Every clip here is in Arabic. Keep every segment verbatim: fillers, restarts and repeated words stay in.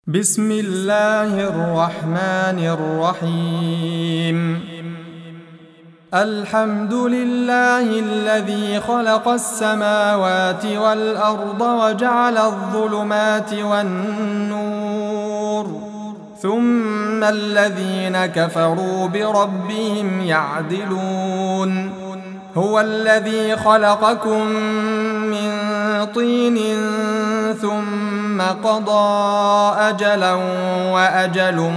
بسم الله الرحمن الرحيم. الحمد لله الذي خلق السماوات والأرض وجعل الظلمات والنور ثم الذين كفروا بربهم يعدلون. هو الذي خلقكم من طين ثم قضى أجلا وأجل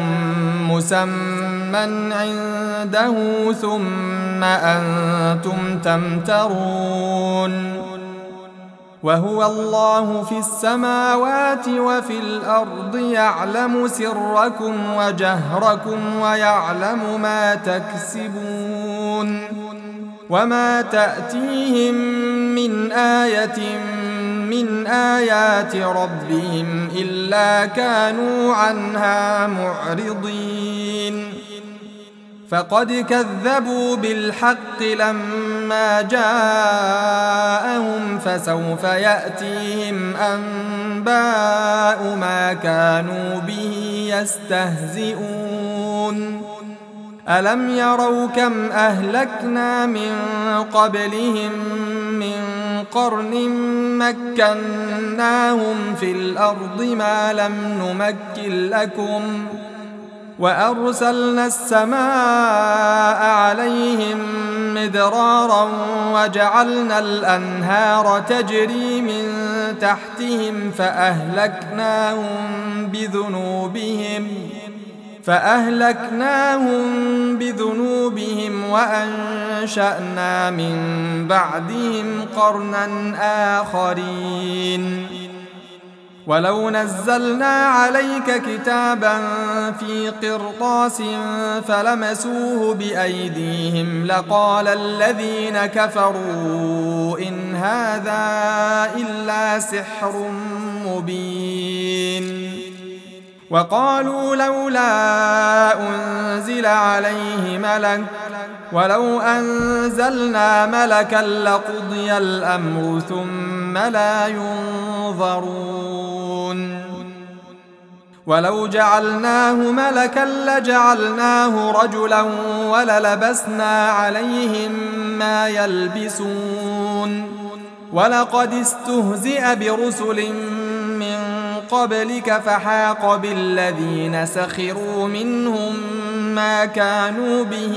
مسمى عنده ثم أنتم تمترون. وهو الله في السماوات وفي الأرض يعلم سركم وجهركم ويعلم ما تكسبون. وما تأتيهم من آية من آيات ربهم إلا كانوا عنها معرضين. فقد كذبوا بالحق لما جاءهم فسوف يأتيهم أنباء ما كانوا به يستهزئون. ألم يروا كم أهلكنا من قبلهم من قرن مكناهم في الأرض ما لم نمكن لكم وأرسلنا السماء عليهم مدرارا وجعلنا الأنهار تجري من تحتهم فأهلكناهم بذنوبهم فأهلكناهم بذنوبهم وأنشأنا من بعدهم قرنا آخرين. ولو نزلنا عليك كتابا في قرطاس فلمسوه بأيديهم لقال الذين كفروا إن هذا إلا سحر مبين. وقالوا لولا أنزل عليه ملك ولو أنزلنا ملكا لقضي الأمر ثم لا ينظرون. ولو جعلناه ملكا لجعلناه رجلا وللبسنا عليهم ما يلبسون. ولقد استهزئ برسل من قبلك فحاق بالذين سخروا منهم ما كانوا به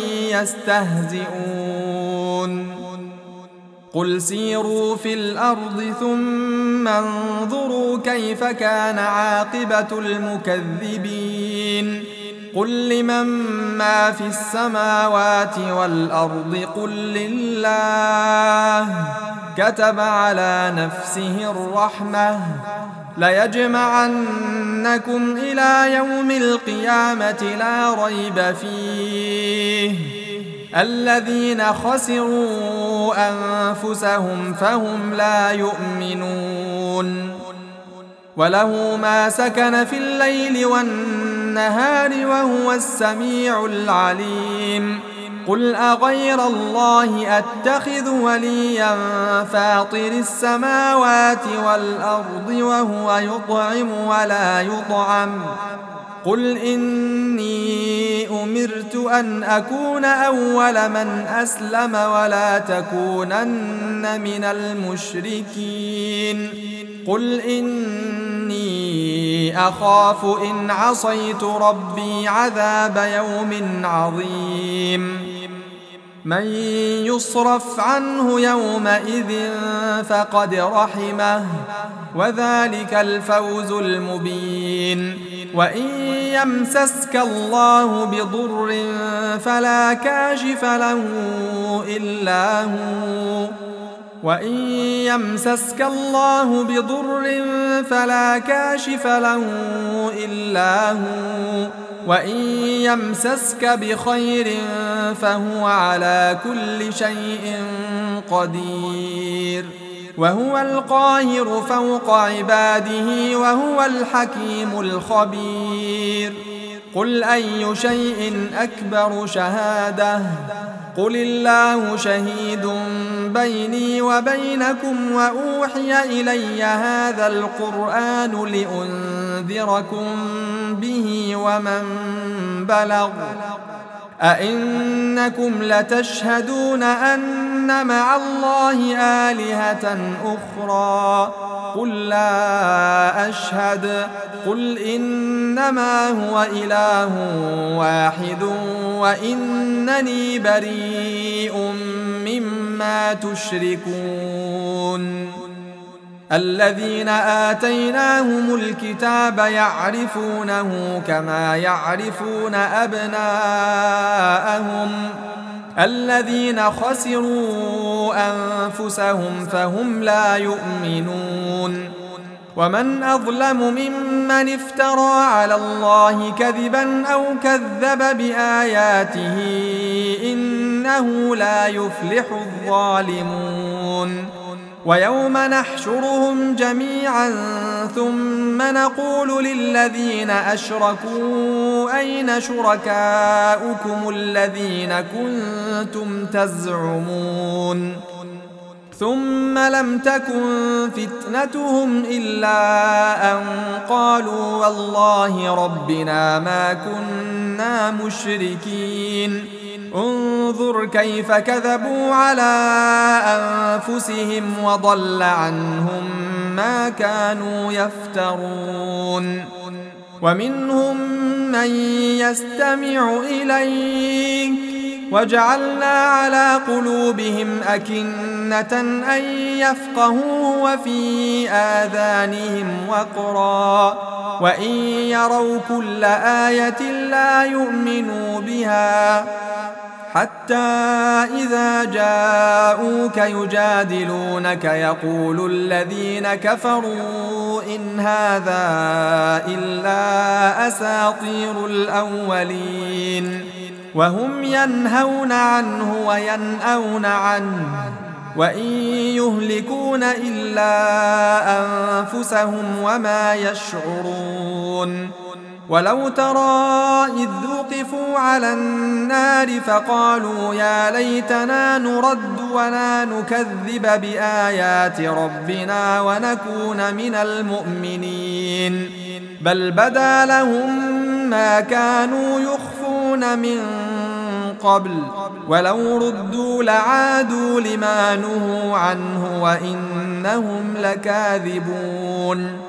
يستهزئون. قل سيروا في الأرض ثم انظروا كيف كان عاقبة المكذبين. قل لمن ما في السماوات والأرض قل لله كتب على نفسه الرحمة ليجمعنكم إلى يوم القيامة لا ريب فيه. الذين خسروا أنفسهم فهم لا يؤمنون. وله ما سكن في الليل والنهار وهو السميع العليم. قل أغير الله أتخذ وليا فاطر السماوات والأرض وهو يطعم ولا يطعم. قل إني أمرت أن أكون أول من أسلم ولا تكونن من المشركين. قل إني أخاف إن عصيت ربي عذاب يوم عظيم. من يصرف عنه يومئذ فقد رحمه وذلك الفوز المبين. وإن يمسسك الله بضر فلا كاشف له إلا هو وإن يمسسك الله بضر فلا كاشف له إلا هو وإن يمسسك بخير فهو على كل شيء قدير. وهو القاهر فوق عباده وهو الحكيم الخبير. قل أي شيء أكبر شهادة قل الله شهيد بيني وبينكم وأوحي إلي هذا القرآن لأنذركم به ومن بلغ أئنكم لتشهدون أن مع الله آلهة أخرى قل لا أشهد قل إنما هو إله واحد وإنني بريء مما تشركون الذين آتيناهم الكتاب يعرفونه كما يعرفون أبناءهم الذين خسروا أنفسهم فهم لا يؤمنون ومن أظلم ممن افترى على الله كذبا أو كذب بآياته إنه لا يفلح الظالمون ويوم نحشرهم جميعا ثم نقول للذين أشركوا أين شركاؤكم الذين كنتم تزعمون ثم لم تكن فتنتهم إلا أن قالوا والله ربنا ما كنا مشركين انظر كيف كذبوا على أنفسهم وضل عنهم ما كانوا يفترون ومنهم من يستمع إليك وجعلنا على قلوبهم أكنة أن يفقهوه وفي آذانهم وقرا وإن يروا كل آية لا يؤمنوا بها حتى إذا جاءوك يجادلونك يقول الذين كفروا إن هذا إلا أساطير الأولين وهم ينهون عنه وينأون عنه وإن يهلكون إلا أنفسهم وما يشعرون ولو ترى إذ وقفوا على النار فقالوا يا ليتنا نرد ولا نكذب بآيات ربنا ونكون من المؤمنين بل بدا لهم ما كانوا يخفون من قبل ولو ردوا لعادوا لما نهوا عنه وإنهم لكاذبون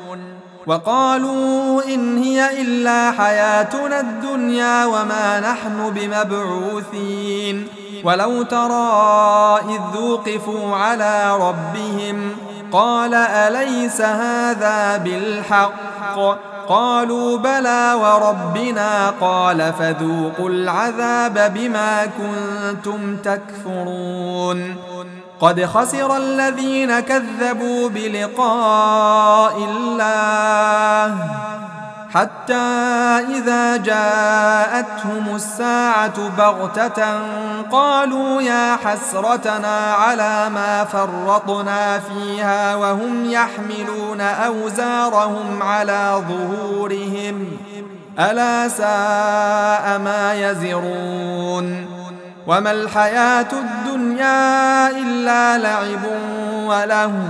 وقالوا إن هي إلا حياتنا الدنيا وما نحن بمبعوثين ولو ترى إذ وقفوا على ربهم قال أليس هذا بالحق قالوا بلى وربنا قال فذوقوا العذاب بما كنتم تكفرون قد خسر الذين كذبوا بلقاء الله حتى إذا جاءتهم الساعة بغتة قالوا يا حسرتنا على ما فرطنا فيها وهم يحملون أوزارهم على ظهورهم ألا ساء ما يزرون وما الحياة الدنيا إلا لعب وله